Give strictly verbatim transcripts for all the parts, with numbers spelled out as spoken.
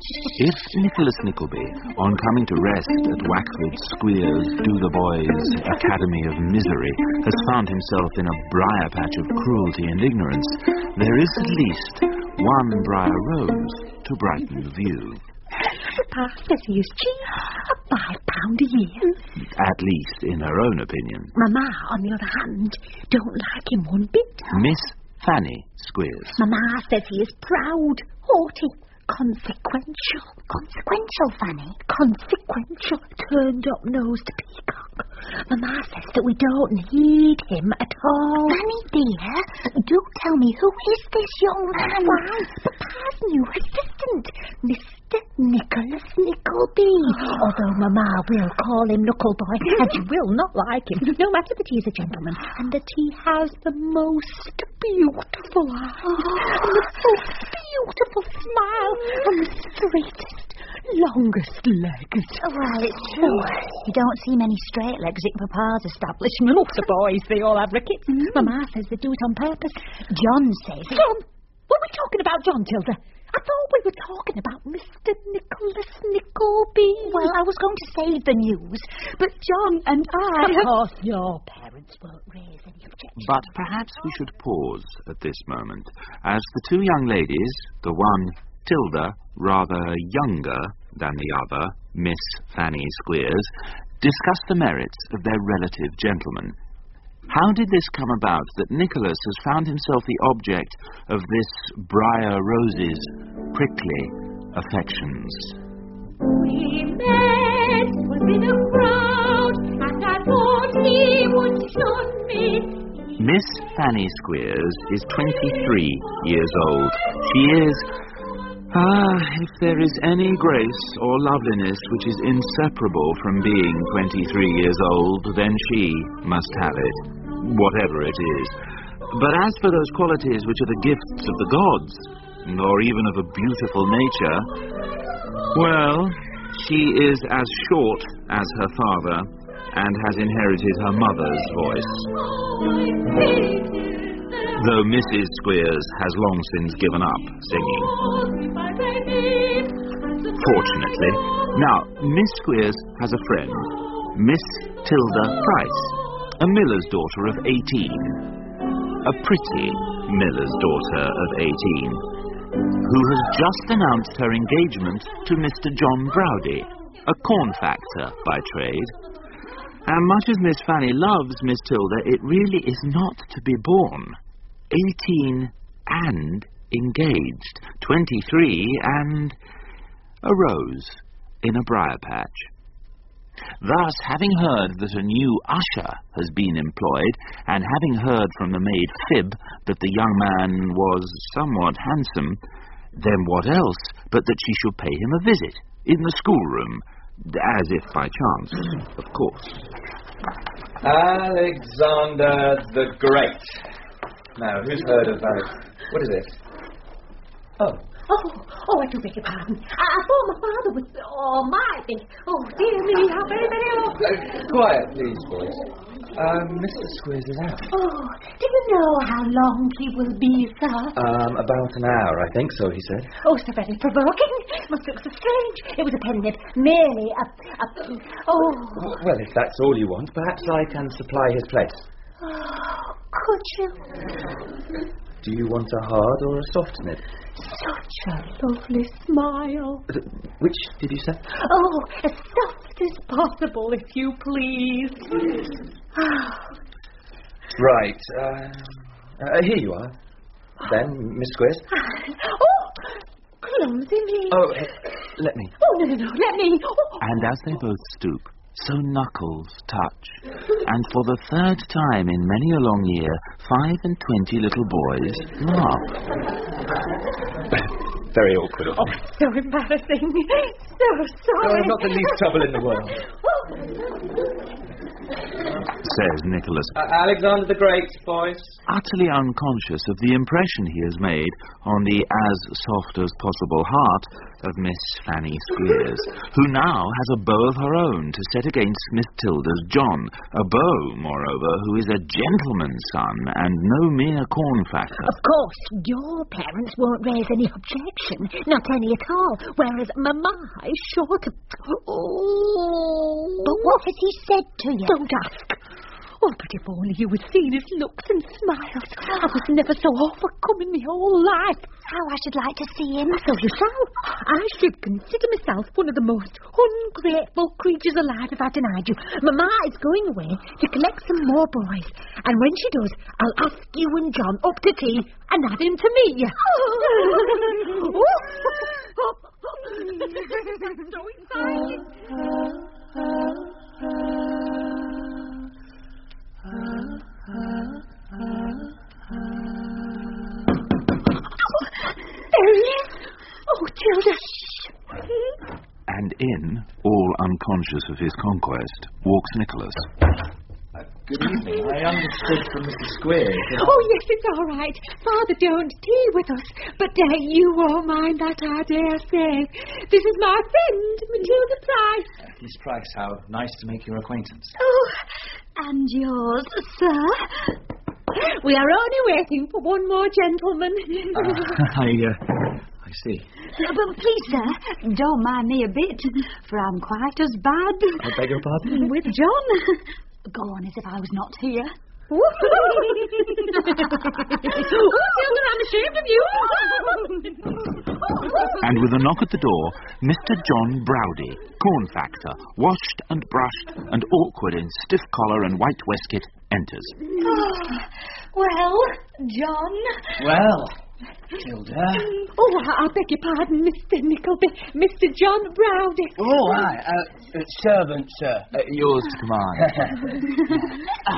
If Nicholas Nickleby, on coming to rest at Wackford Squeers Do-the-Boys Academy of Misery, has found himself in a briar patch of cruelty and ignorance, there is at least one briar rose to brighten the view. Papa says he is cheap. A five pound a year. At least in her own opinion. Mama, on the other hand, don't like him one bit. Miss Fanny Squeers. Mama says he is proud, haughty, consequential. Consequential, Fanny? Consequential, turned up nose to peacock. Mama says that we don't need him at all. Fanny, dear, do tell me, who is this young man? Why, Papa's new assistant, Mister Nicholas Nickleby. Although Mama will call him Knuckleboy, and she will not like him, no matter that he is a gentleman, and that he has the most beautiful eyes, and the most beautiful smile, and the straightest, longest legs. Well, it's true. You don't see many straight legs at Papa's establishment. Look, the boys, they all have rickets. Mm. Mama says they do it on purpose. John says... John? What are we talking about, John, Tilda? I thought we were talking about Mister Nicholas Nickleby. Well, I was going to save the news, but John and I... Of course, your parents won't raise any objections. But perhaps we should pause at this moment, as the two young ladies, the one, Tilda, rather younger than the other, Miss Fanny Squeers, discuss the merits of their relative gentlemen. How did this come about that Nicholas has found himself the object of this Briar Rose's prickly affections? We met, was in a crowd, and I thought he would shun me. Miss Fanny Squeers is twenty-three years old. She is... Ah, if there is any grace or loveliness which is inseparable from being twenty-three years old, then she must have it, whatever it is. But as for those qualities which are the gifts of the gods, or even of a beautiful nature, well, she is as short as her father, and has inherited her mother's voice. Though Missus Squeers has long since given up singing. Fortunately. Now, Miss Squeers has a friend, Miss Tilda Price, a miller's daughter of eighteen. A pretty miller's daughter of eighteen, who has just announced her engagement to Mister John Browdy, a corn factor by trade. And much as Miss Fanny loves Miss Tilda, it really is not to be borne. Eighteen and engaged. Twenty-three and a rose in a briar patch. Thus, having heard that a new usher has been employed, and having heard from the maid Fib that the young man was somewhat handsome, then what else but that she should pay him a visit in the schoolroom, as if by chance, of course. Alexander the Great. Now, who's heard of that? What is it? Oh. Oh, oh, I do beg your pardon. I, I thought my father was... Oh, might be. Oh, dear me, how very, very awkward. Uh, quiet, please, boys. Um, Mister Squeers is out. Oh, do you know how long he will be, sir? Um, about an hour, I think so, he said. Oh, so very provoking. Must look so strange. It was a penny nib. Merely a... a oh. Well, if that's all you want, perhaps I can supply his place. Oh, could you? Do you want a hard or a soft nib? Such a lovely smile. Uh, which did you say? Oh, as soft as possible, if you please. Right. Uh, uh, here you are. Then, Miss Squeers. Oh, clumsy me. Oh, uh, let me. Oh, no, no, no, let me. Oh. And as they both stoop, so knuckles touch, and for the third time in many a long year, five and twenty little boys laugh. Very awkward. Oh, so embarrassing. So sorry. Oh, not the least trouble in the world. Says Nicholas. Uh, Alexander the Great, boys. Utterly unconscious of the impression he has made on the as soft as possible heart of Miss Fanny Squeers, who now has a beau of her own to set against Miss Tilda's John, a beau, moreover, who is a gentleman's son and no mere cornflacker. Of course, your parents won't raise any objection, not any at all, whereas Mamma is sure to... Oh... But what has he said to you? Don't ask. Oh, but if only you had seen his looks and smiles. I was never so overcome in my whole life. How I should like to see him. So you shall. I should consider myself one of the most ungrateful creatures alive if I denied you. Mamma is going away to collect some more boys. And when she does, I'll ask you and John up to tea and have him to meet you. I'm so excited. There he is. Oh, Tilda. And in, all unconscious of his conquest, walks Nicholas. Uh, good evening. I understood from Missus Squeers that... Oh, yes, it's all right. Father don't tea with us, but uh, you won't mind that, I dare say. This is my friend, Matilda Price. Uh, Miss Price, how nice to make your acquaintance. Oh, and yours, sir. We are only waiting for one more gentleman. Uh, I, uh, I see. But please, sir, don't mind me a bit, for I'm quite as bad. I beg your pardon? With John. Go on as if I was not here. Oh, Tilda, I'm ashamed of you. And with a knock at the door, Mister John Browdy, corn factor, washed and brushed and awkward in stiff collar and white waistcoat, enters. Oh, well, John. Well, Tilda. Oh, I beg your pardon, Mister Nickleby. Mister John Browdy. Oh, hi. Uh, uh, servant, sir. Uh, yours to command.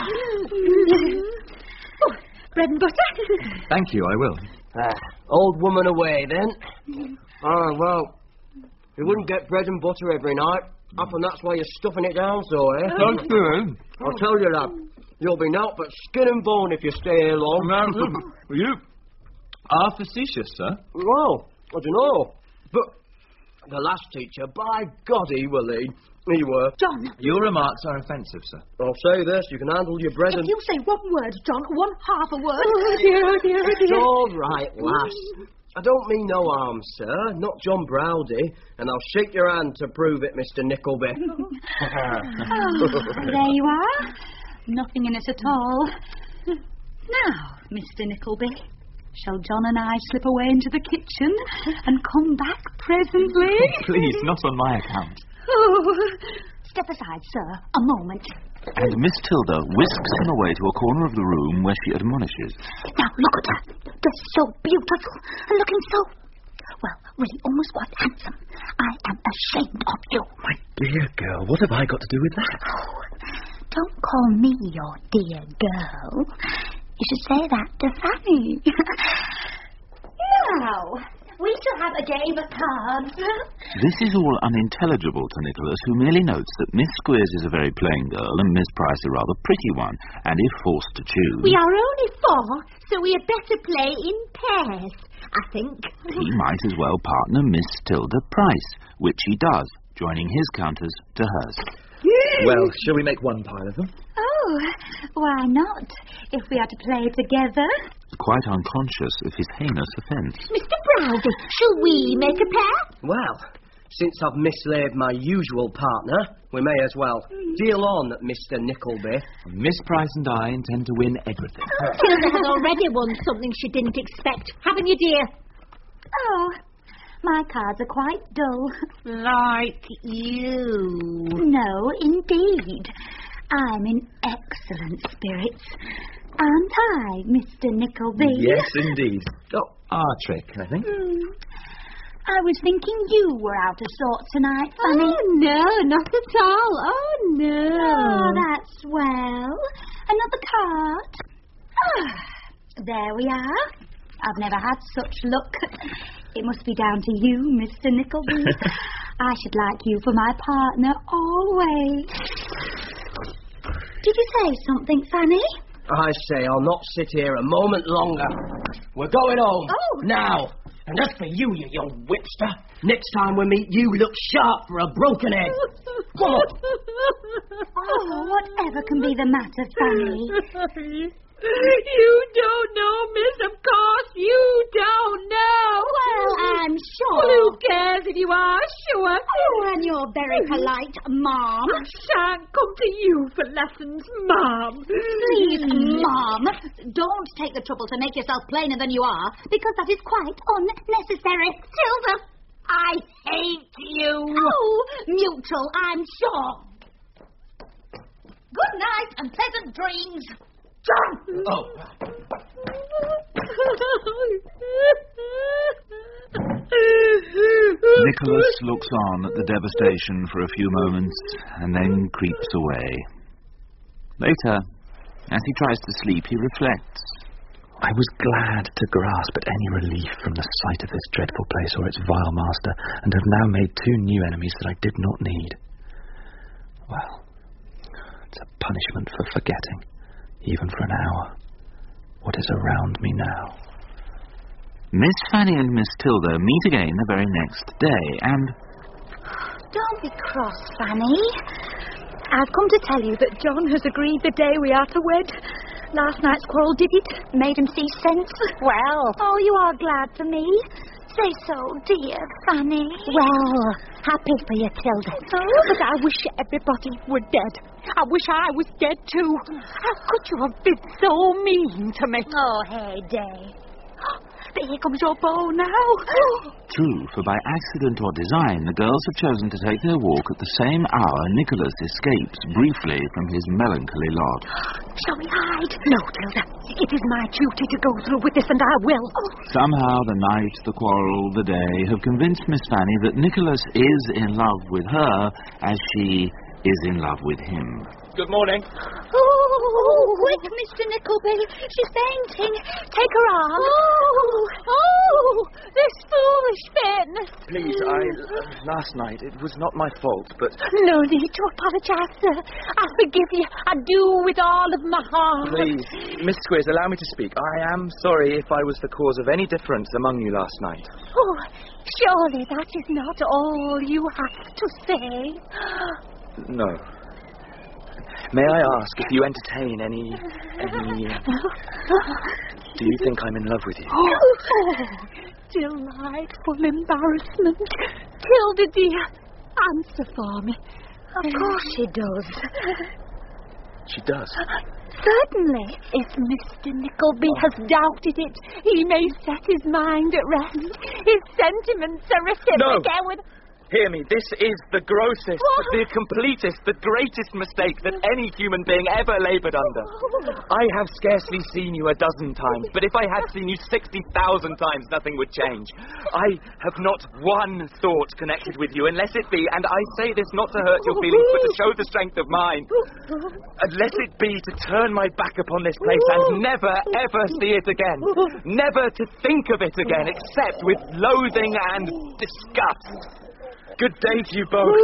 Oh, bread and butter. Thank you, I will. Ah, old woman away, then. Oh, well, you wouldn't get bread and butter every night. Often that's why you're stuffing it down so, eh? Thank you. I'll tell you, lad. You'll be naught but skin and bone if you stay here long. You are facetious, sir. Well, I don't know. But the last teacher, by God, he will lead. He were. John. Your remarks are offensive, sir. I'll say this, you can handle your bread If and... you say one word, John, one half a word. Oh, dear, oh, dear, oh, It's dear. all right, lass. I don't mean no harm, sir. Not John Browdy. And I'll shake your hand to prove it, Mister Nickleby. Oh, there you are. Nothing in it at all. Now, Mister Nickleby, shall John and I slip away into the kitchen and come back presently? Please, not on my account. Oh, step aside, sir, a moment. And Miss Tilda whisks him away to a corner of the room where she admonishes. Now, look at her. Dressed so beautiful and looking so, well, really almost quite handsome. I am ashamed of you. My dear girl, what have I got to do with that? Oh, don't call me your dear girl. You should say that to Fanny. Now, we shall have a game of cards. This is all unintelligible to Nicholas, who merely notes that Miss Squeers is a very plain girl and Miss Price a rather pretty one, and if forced to choose... We are only four, so we had better play in pairs, I think. He might as well partner Miss Tilda Price, which he does, joining his counters to hers. Well, shall we make one pile of them? Oh, why not, if we are to play together? Quite unconscious of his heinous offence. Mister Browdy, shall we make a pair? Well, since I've mislaid my usual partner, we may as well deal on, Mister Nickleby. Miss Price and I intend to win everything. Tilda has already won something she didn't expect, haven't you, dear? Oh, my cards are quite dull. Like you. No, indeed. I'm in excellent spirits. Aren't I, Mister Nickleby? Yes, indeed. Oh, our trick, I think. Hmm. I was thinking you were out of sorts tonight, Fanny. Oh, no, not at all. Oh, no. Oh, that's well. Another card. Ah, there we are. I've never had such luck. It must be down to you, Mister Nickleby. I should like you for my partner always. Did you say something, Fanny? I say I'll not sit here a moment longer. We're going home. Oh. Now. And as for you, you young whipster, next time we meet, you look sharp for a broken head. Come on. Oh, whatever can be the matter, Fanny? You don't know, miss. Of course you don't know. Well, I'm sure. Well, who cares if you are sure? Oh, and you're very polite, Mom. I shan't come to you for lessons, Mum. Please, Mom, don't take the trouble to make yourself plainer than you are, because that is quite unnecessary. Tilda, I hate you. oh, mutual, I'm sure. Good night and pleasant dreams. John! Oh. Nicholas looks on at the devastation for a few moments and then creeps away. Later, as he tries to sleep, he reflects. I was glad to grasp at any relief from the sight of this dreadful place or its vile master, and have now made two new enemies that I did not need. Well, it's a punishment for forgetting, even for an hour, what is around me now. Miss Fanny and Miss Tilda meet again the very next day, and... Don't be cross, Fanny. I've come to tell you that John has agreed the day we are to wed. Last night's quarrel did it. Made him see sense. Well. Oh, you are glad for me. Say so, dear Fanny. Well, happy for you, Tilda. Oh. But I wish everybody were dead. I wish I was dead, too. How could you have been so mean to me? Oh, hey, Day. But here comes your bow now. True, for by accident or design, the girls have chosen to take their walk at the same hour Nicholas escapes briefly from his melancholy lot. Shall we hide? No, Tilda. It is my duty to go through with this, and I will. Somehow the night, the quarrel, the day have convinced Miss Fanny that Nicholas is in love with her as she is in love with him. Good morning. Oh, quick, Mister Nickleby. She's fainting. Take her arm. Oh, oh, this foolish fairness. Please, I... Uh, last night, it was not my fault, but... No need to apologise, sir. I forgive you. I do with all of my heart. Please, Miss Squeers, allow me to speak. I am sorry if I was the cause of any difference among you last night. Oh, surely that is not all you have to say. No. May I ask if you entertain any... any... Do you think I'm in love with you? Oh, delightful embarrassment. Tilda, dear, answer for me. Of course she does. She does. Certainly. If Mister Nickleby has doubted it, he may set his mind at rest. His sentiments are reciprocal No. with... Hear me, this is the grossest, What? the completest, the greatest mistake that any human being ever laboured under. I have scarcely seen you a dozen times, but if I had seen you sixty thousand times, nothing would change. I have not one thought connected with you, unless it be, and I say this not to hurt your feelings, but to show the strength of mine, unless it be to turn my back upon this place and never, ever see it again. Never to think of it again, except with loathing and disgust. Good day to you both.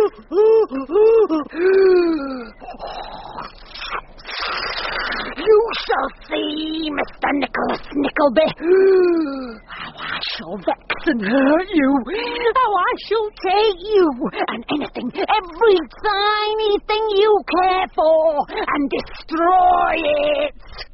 You shall see, Mister Nicholas Nickleby. How I shall vex and hurt you. How I shall take you and anything, every tiny thing you care for, and destroy it.